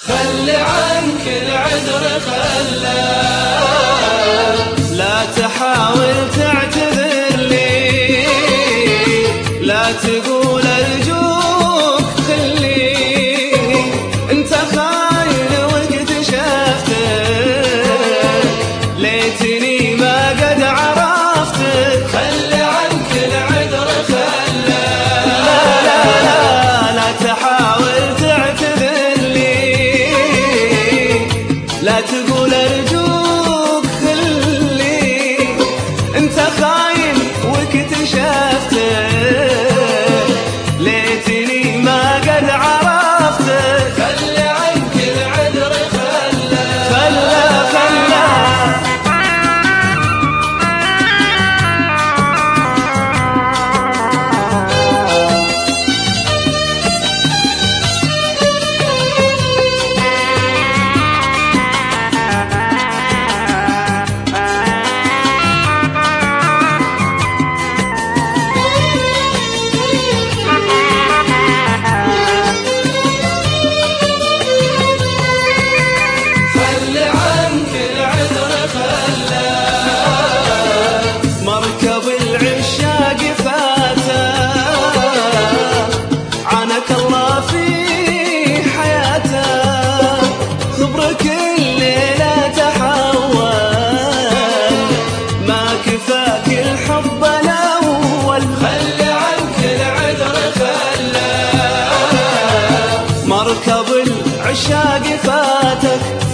خلي عنك العذر خلى، لا تحاول تعتذر لي، لا تقول أرجوك خلي، انت خاين واكتشفتك، ليتني ما قد عرفتك. خلي عنك العذر خلى، لا لا لا لا تحاول تعتذر لي، لا تقول أرجوك خلي، انت خاين واكتشفتك، ليتني ما قد عرفتك. خلي عنك العذر خلى، خلى خلى مركب العشاق فاتك،